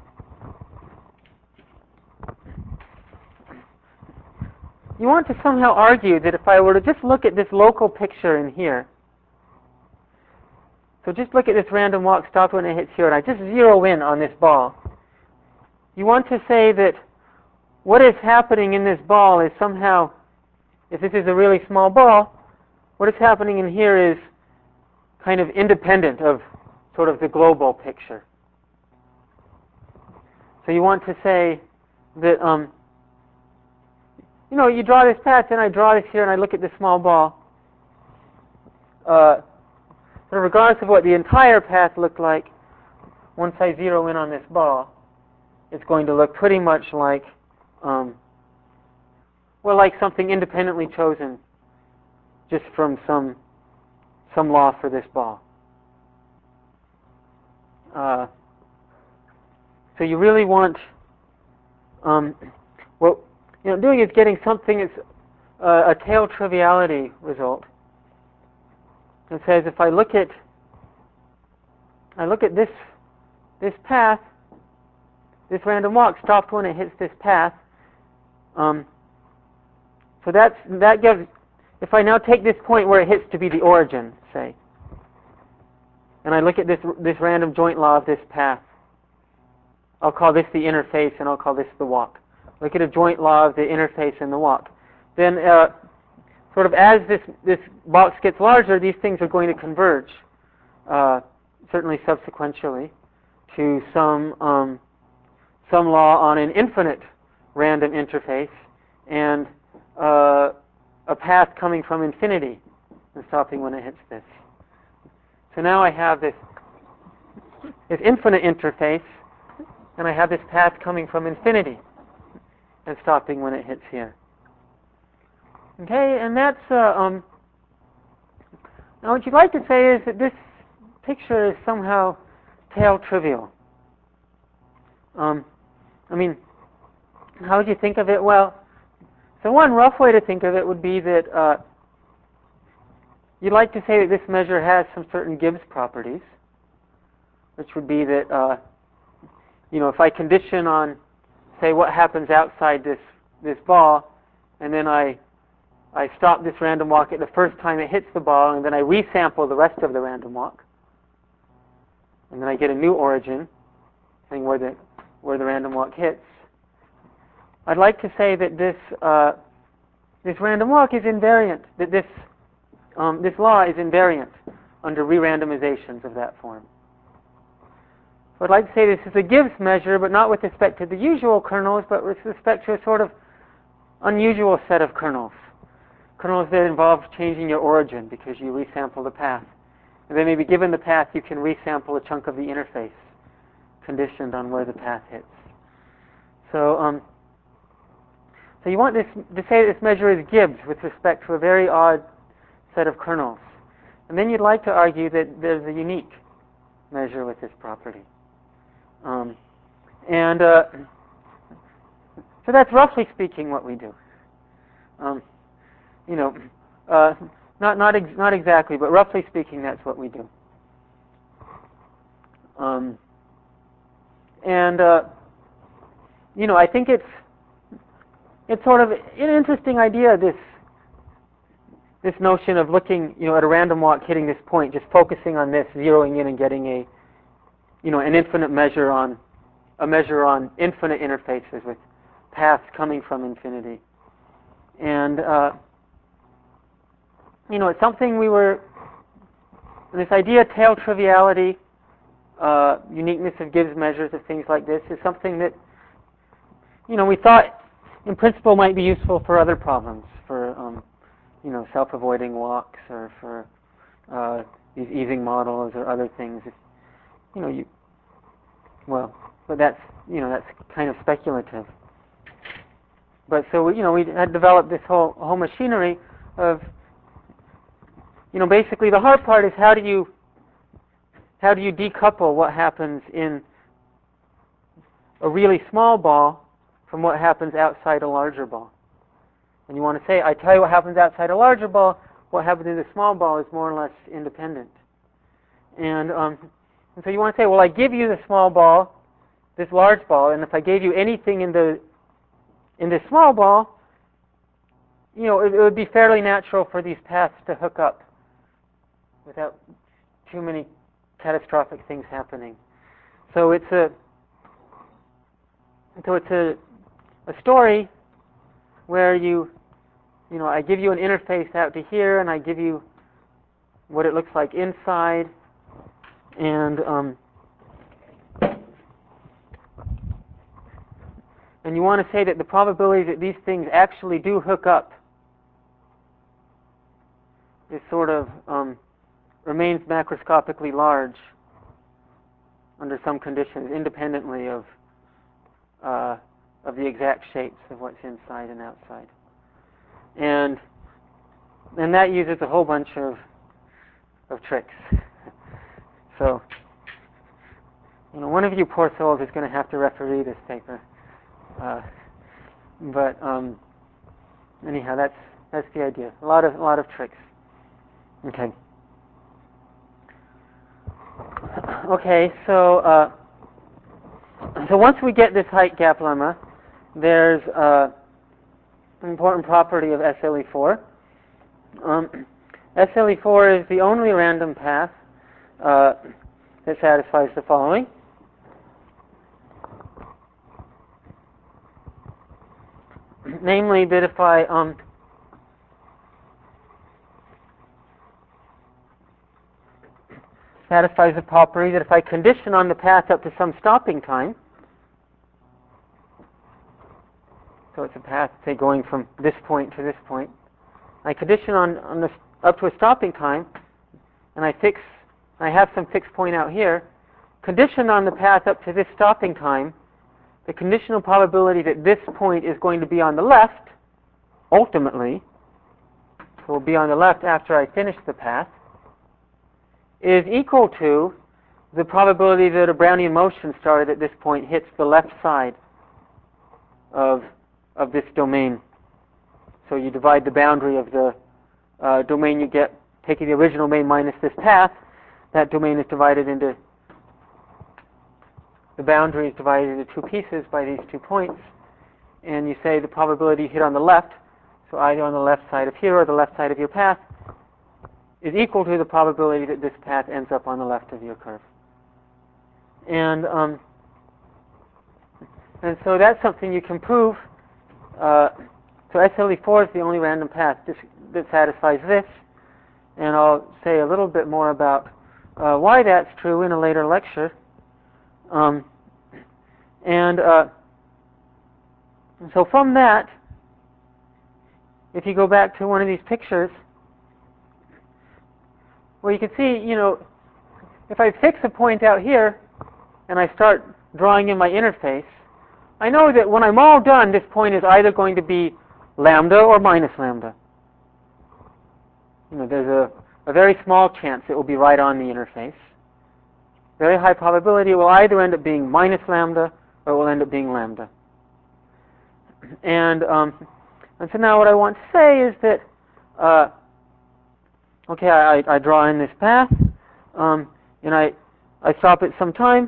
somehow argue that if I were to just look at this local picture in here, so just look at this random walk, stop when it hits here, and I just zero in on this ball. You want to say that what is happening in this ball is somehow, if this is a really small ball, what is happening in here is kind of independent of sort of the global picture. So you want to say that, you draw this path, and I draw this here, and I look at this small ball. So regardless of what the entire path looked like, once I zero in on this ball, it's going to look pretty much like, like something independently chosen just from some law for this ball. So you really want, doing is getting something that's a tail triviality result. It says if I look at this path, this random walk stopped when it hits this path. So that gives. If I now take this point where it hits to be the origin, say, and I look at this random joint law of this path, I'll call this the interface, and I'll call this the walk. Look at a joint law of the interface and the walk. Then, sort of as this box gets larger, these things are going to converge, certainly subsequentially, to some law on an infinite random interface, and a path coming from infinity and stopping when it hits this. So now I have this infinite interface, and I have this path coming from infinity and stopping when it hits here. Okay, and that's now what you'd like to say is that this picture is somehow tail trivial. How would you think of it? Well, so one rough way to think of it would be that you'd like to say that this measure has some certain Gibbs properties, which would be that if I condition on, say, what happens outside this ball, and then I stop this random walk at the first time it hits the ball, and then I resample the rest of the random walk, and then I get a new origin, saying where the random walk hits. I'd like to say that this random walk is invariant, that this law is invariant under re-randomizations of that form. So I'd like to say this is a Gibbs measure, but not with respect to the usual kernels, but with respect to a sort of unusual set of kernels. Kernels that involve changing your origin because you resample the path. And then maybe given the path, you can resample a chunk of the interface conditioned on where the path hits. So you want this to say this measure is Gibbs with respect to a very odd set of kernels. And then you'd like to argue that there's a unique measure with this property. So that's roughly speaking what we do. Not exactly, but roughly speaking, that's what we do. I think it's sort of an interesting idea, this notion of looking, at a random walk, hitting this point, just focusing on this, zeroing in and getting an infinite measure on infinite interfaces with paths coming from infinity. And it's something this idea, tail triviality, uniqueness of Gibbs measures of things like this is something that, we thought in principle might be useful for other problems, for, self-avoiding walks, or for these easing models or other things. But that's kind of speculative. But so we had developed this whole machinery of, basically the hard part is how do you decouple what happens in a really small ball from what happens outside a larger ball. And you want to say, I tell you what happens outside a larger ball, what happens in the small ball is more or less independent. And so you want to say, well, I give you the small ball, this large ball, and if I gave you anything in this small ball, it would be fairly natural for these paths to hook up without too many catastrophic things happening. So it's a story where I give you an interface out to here, and I give you what it looks like inside, and you want to say that the probability that these things actually do hook up is sort of remains macroscopically large under some conditions, independently of the exact shapes of what's inside and outside. And that uses a whole bunch of tricks. So, one of you poor souls is going to have to referee this paper. But anyhow, that's the idea. A lot of tricks. Okay. Okay. So once we get this height gap lemma, there's an important property of SLE4. SLE4 is the only random path that satisfies the following. Namely, that if I satisfies the property that if I condition on the path up to some stopping time, so it's a path, say, going from this point to this point, I condition on this up to a stopping time, and I have some fixed point out here, condition on the path up to this stopping time, the conditional probability that this point is going to be on the left, ultimately, so will be on the left after I finish the path, is equal to the probability that a Brownian motion started at this point hits the left side of this domain. So you divide the boundary of the domain you get, taking the original domain minus this path, that domain is divided into, the boundary is divided into two pieces by these 2 points, and you say the probability hit on the left, so either on the left side of here or the left side of your path, is equal to the probability that this path ends up on the left of your curve. And so that's something you can prove. So SLE4 is the only random path that satisfies this, and I'll say a little bit more about why that's true in a later lecture. So from that, if you go back to one of these pictures, well, you can see, if I fix a point out here and I start drawing in my interface, I know that when I'm all done, this point is either going to be lambda or minus lambda. There's a very small chance it will be right on the interface. Very high probability it will either end up being minus lambda or it will end up being lambda. And so now what I want to say is that, I draw in this path, and I stop at some time.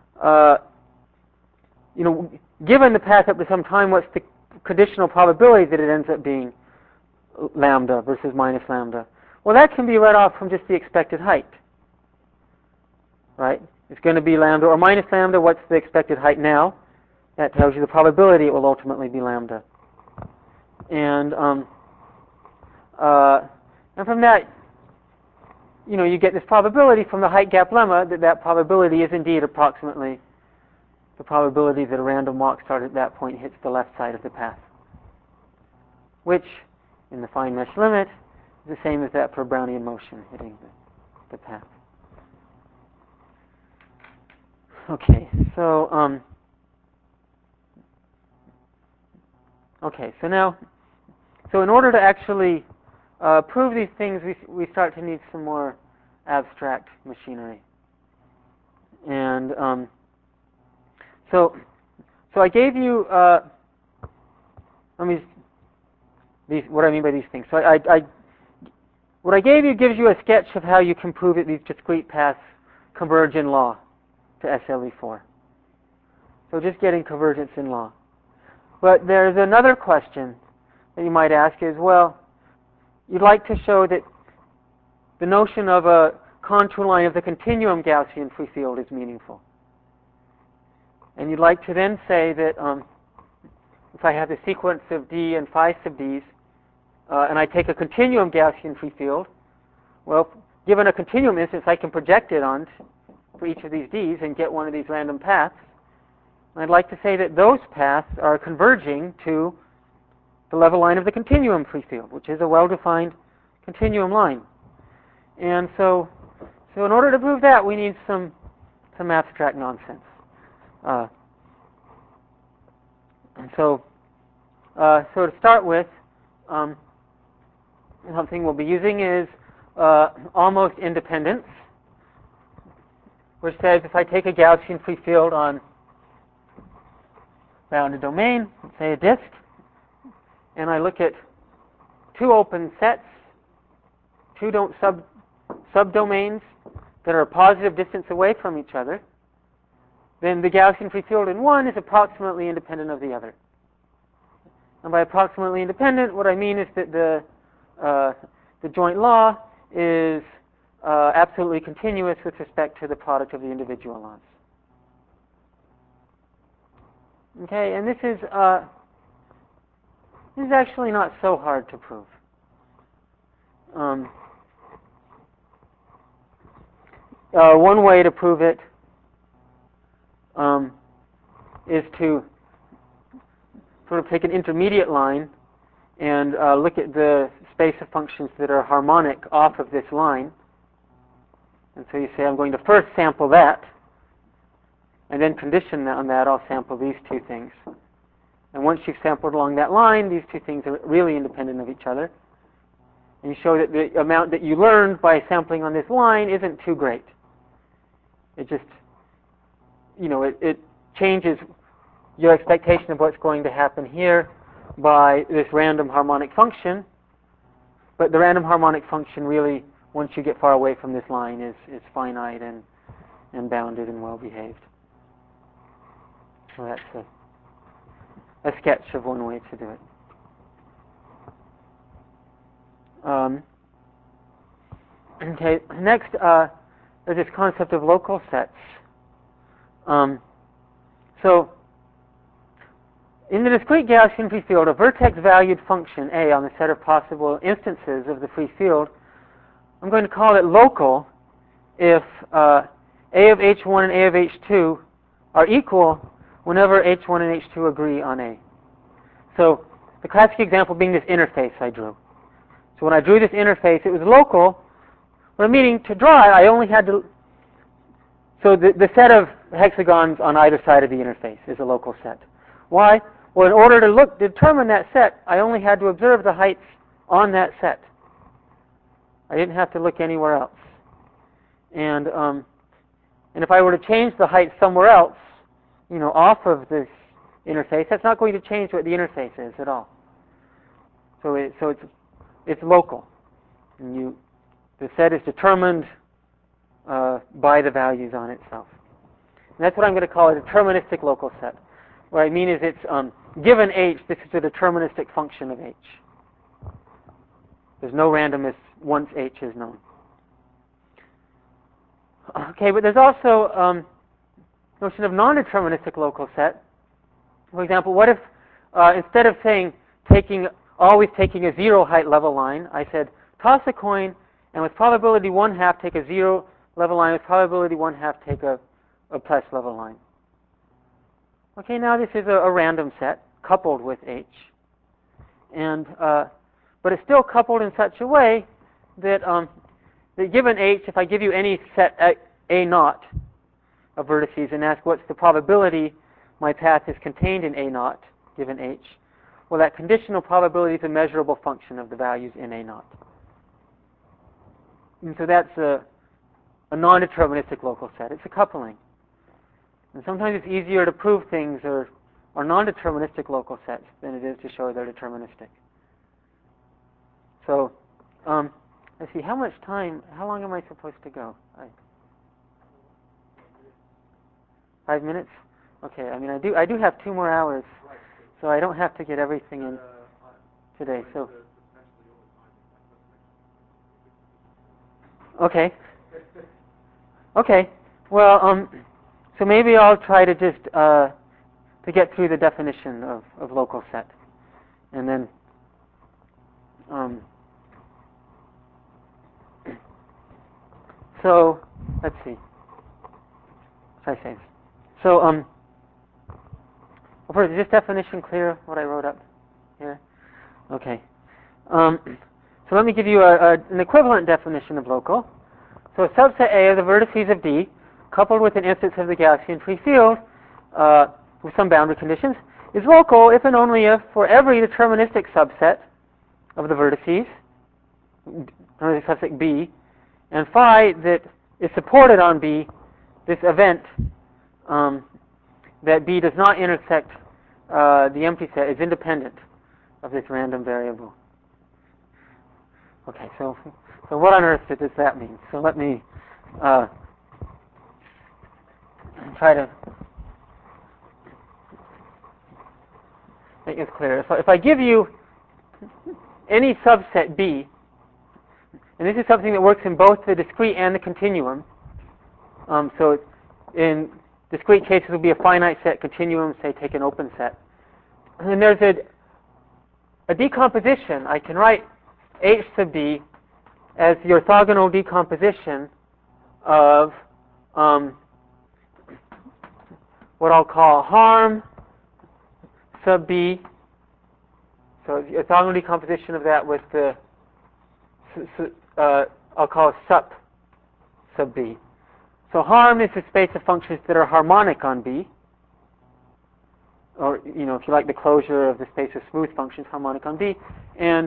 Given the path up to some time, what's the conditional probability that it ends up being lambda versus minus lambda? Well, that can be read off from just the expected height. Right? It's going to be lambda or minus lambda. What's the expected height now? That tells you the probability it will ultimately be lambda. And from that, you get this probability from the height gap lemma that probability is indeed approximately the probability that a random walk start at that point hits the left side of the path, which, in the fine mesh limit, is the same as that for Brownian motion hitting the path. Okay, so in order to actually prove these things, we start to need some more abstract machinery. And so I gave you what I mean by these things. So what I gave you gives you a sketch of how you can prove that these discrete paths converge in law to SLE4. So just getting convergence in law. But there's another question that you might ask is, well, you'd like to show that the notion of a contour line of the continuum Gaussian free field is meaningful. And you'd like to then say that if I have the sequence of D and phi sub Ds, and I take a continuum Gaussian free field, well, given a continuum instance, I can project it on for each of these Ds and get one of these random paths. And I'd like to say that those paths are converging to the level line of the continuum free field, which is a well-defined continuum line. And so in order to prove that, we need some abstract nonsense. And so to start with, something we'll be using is almost independence, which says if I take a Gaussian free field on bounded domain, let's say a disk, and I look at two open sets, two subdomains that are a positive distance away from each other, then the Gaussian free field in one is approximately independent of the other. And by approximately independent, what I mean is that the joint law is absolutely continuous with respect to the product of the individual laws. Okay, and this is actually not so hard to prove. One way to prove it is to sort of take an intermediate line and look at the space of functions that are harmonic off of this line. And so you say, I'm going to first sample that, and then condition on that, I'll sample these two things. And once you've sampled along that line, these two things are really independent of each other. And you show that the amount that you learned by sampling on this line isn't too great. It just, it changes your expectation of what's going to happen here by this random harmonic function. But the random harmonic function really, once you get far away from this line, is finite and bounded and well behaved. So that's a sketch of one way to do it. Okay, next there's this concept of local sets. So in the discrete Gaussian free field, a vertex-valued function, A, on the set of possible instances of the free field, I'm going to call it local if A of H1 and A of H2 are equal whenever H1 and H2 agree on A. So the classic example being this interface I drew. So when I drew this interface, it was local. But meaning to draw it, I only had to... So the set of hexagons on either side of the interface is a local set. Why? Well, in order to determine that set, I only had to observe the heights on that set. I didn't have to look anywhere else. And if I were to change the height somewhere else, off of this interface, that's not going to change what the interface is at all. So it's local. And the set is determined by the values on itself. And that's what I'm going to call a deterministic local set. What I mean is it's given H, this is a deterministic function of H. There's no randomness once H is known. Okay, but there's also notion of non-deterministic local set. For example, what if instead of always taking a 0 height level line, I said toss a coin and with probability 1/2 take a 0 level line, with probability 1/2 take a plus level line. Okay, now this is a random set coupled with H, and but it's still coupled in such a way that given H, if I give you any set A0 of vertices and ask what's the probability my path is contained in A0 given H, well, that conditional probability is a measurable function of the values in A0. And so that's a non-deterministic local set. It's a coupling. And sometimes it's easier to prove things are non-deterministic local sets than it is to show they're deterministic. So, let's see, how long am I supposed to go? 5 minutes? Okay, I do have 2 more hours, so I don't have to get everything in today. So, okay. Well, so maybe I'll try to just to get through the definition of local set, and then so let's see. What should I say? So well, first, is this definition clear? What I wrote up here? Okay. So let me give you an equivalent definition of local. So a subset A of the vertices of D, coupled with an instance of the Gaussian free field with some boundary conditions, is local if and only if for every deterministic subset of the vertices, subset B, and phi that is supported on B, this event that B does not intersect the empty set is independent of this random variable. Okay, so what on earth does that mean? So let me try to make this clear. So if I give you any subset B, and this is something that works in both the discrete and the continuum, so in discrete cases it will be a finite set, continuum, say, take an open set. And then there's a decomposition. I can write H sub D as the orthogonal decomposition of what I'll call harm sub B. So the orthogonal decomposition of that with the I'll call sup sub B. So harm is the space of functions that are harmonic on B, or if you like, the closure of the space of smooth functions harmonic on B, and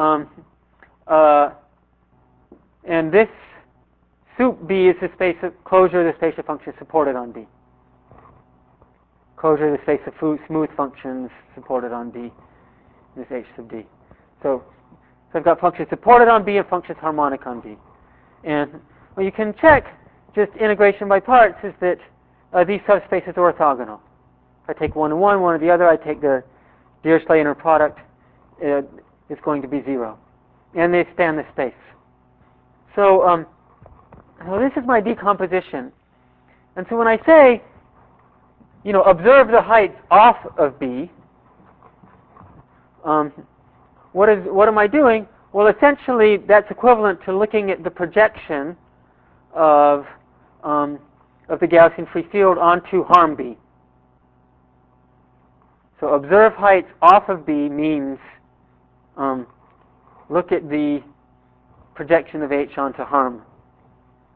this sup B is the space of closure of the space of functions supported on B. Closure of the space of smooth functions supported on B, this H sub D. So I've got functions supported on B and functions harmonic on B. And what you can check, just integration by parts, is that these subspaces are orthogonal. If I take one to one to the other, I take the Dirichlet inner product, it's going to be 0. And they span the space. So this is my decomposition. And so when I say, observe the heights off of B, what am I doing? Well, essentially, that's equivalent to looking at the projection of the Gaussian free field onto harm B. So observe heights off of B means look at the projection of H onto harm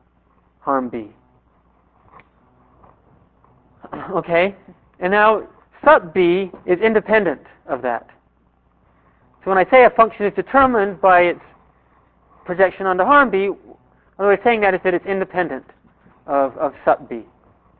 B. Okay, and now, sup B is independent of that. So when I say a function is determined by its projection onto harm B, another way of saying that is that it's independent of sup B.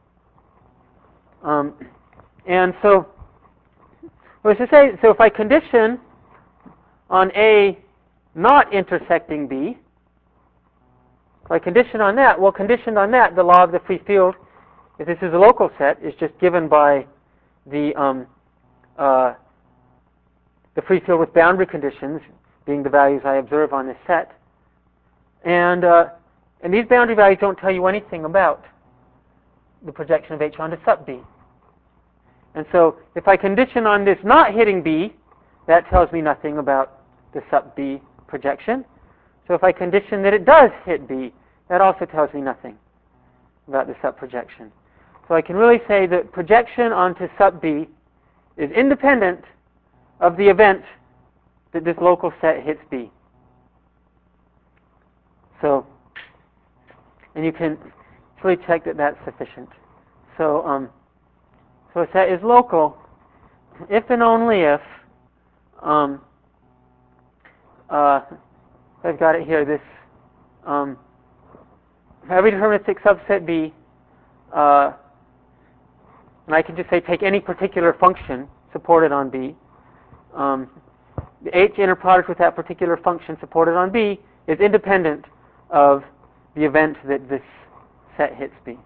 And so, what does it say? So if I condition on A not intersecting B, if I condition on that, well, conditioned on that, the law of the free field, if this is a local set, is just given by the free field with boundary conditions being the values I observe on this set. And these boundary values don't tell you anything about the projection of H onto sup B. And so if I condition on this not hitting B, that tells me nothing about the sup B projection. So if I condition that it does hit B, that also tells me nothing about the sup projection. So I can really say that projection onto sup B is independent of the event that this local set hits B. So, and you can really check that that's sufficient. So, so a set is local if and only if, I've got it here, this, every deterministic subset B, and I can just say take any particular function supported on B, the H inner product with that particular function supported on B is independent of the event that this set hits B.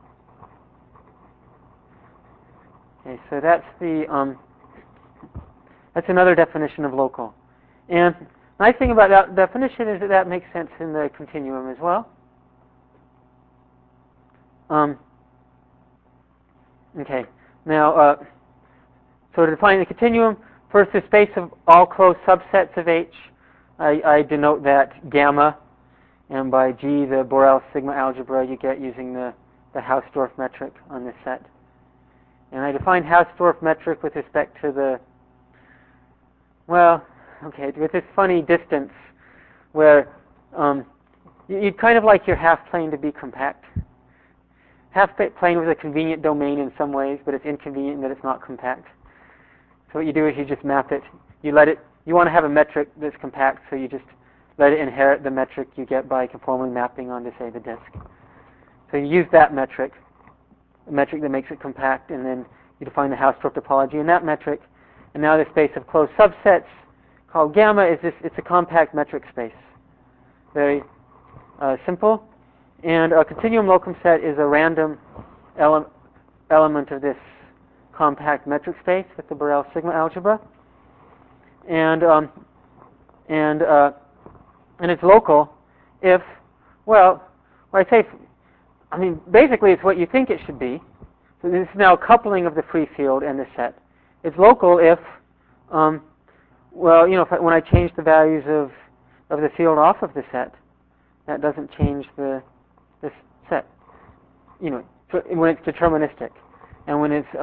Okay, so that's the that's another definition of local. And the nice thing about that definition is that that makes sense in the continuum as well. Okay, now so to define the continuum, first the space of all closed subsets of H. I denote that gamma, and by G the Borel sigma algebra you get using the Hausdorff metric on this set. And I define Hausdorff metric with respect to the, well, okay, with this funny distance where you'd kind of like your half-plane to be compact. Half-plane was a convenient domain in some ways, but it's inconvenient in that it's not compact. So what you do is you just map it. You let it, you want to have a metric that's compact, so you just let it inherit the metric you get by conformally mapping onto, say, the disk. So you use that metric, a metric that makes it compact, and then you define the Hausdorff topology in that metric. And now the space of closed subsets called gamma is this, it's a compact metric space. Very simple. And a continuum locum set is a random element of this compact metric space with the Borel sigma algebra. And it's local if, well, when I say, I mean, basically it's what you think it should be. So this is now a coupling of the free field and the set. It's local if, well, you know, when I change the values of the field off of the set, that doesn't change this set. You know, when it's deterministic. And when it's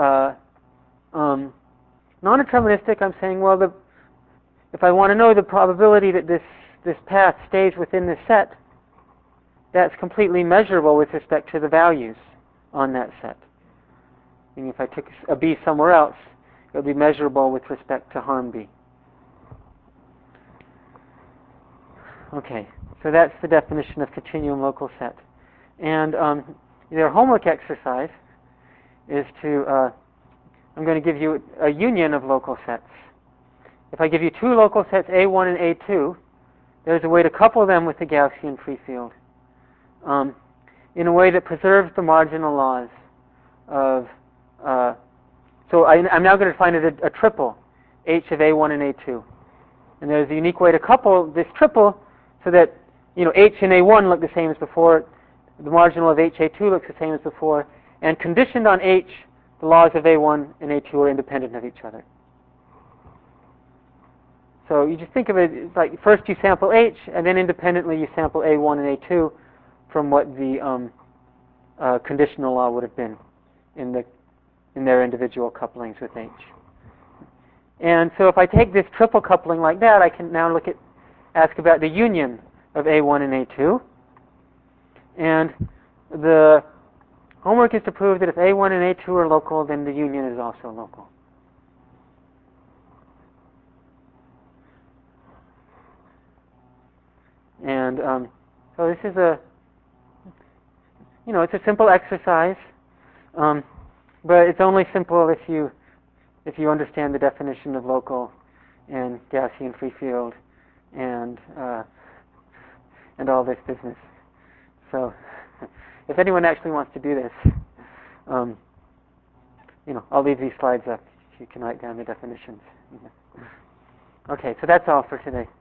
non-deterministic, I'm saying, well, if I want to know the probability that this path stays within this set, that's completely measurable with respect to the values on that set. Meaning if I took a B somewhere else, it would be measurable with respect to harm B. Okay, so that's the definition of continuum local set. And their homework exercise is to, I'm going to give you a union of local sets. If I give you two local sets, A1 and A2, there's a way to couple them with the Gaussian free field in a way that preserves the marginal laws of, so I'm now going to find it a triple, H of A1 and A2. And there's a unique way to couple this triple so that, you know, H and A1 look the same as before, the marginal of H, A2 looks the same as before, and conditioned on H, the laws of A1 and A2 are independent of each other. So you just think of it as like first you sample H, and then independently you sample A1 and A2 from what the conditional law would have been in their individual couplings with H. And so if I take this triple coupling like that, I can now ask about the union of A1 and A2. And the homework is to prove that if A1 and A2 are local, then the union is also local. And so this is it's a simple exercise, but it's only simple if you understand the definition of local and Gaussian free field and all this business. So if anyone actually wants to do this, I'll leave these slides up. You can write down the definitions. Okay, so that's all for today.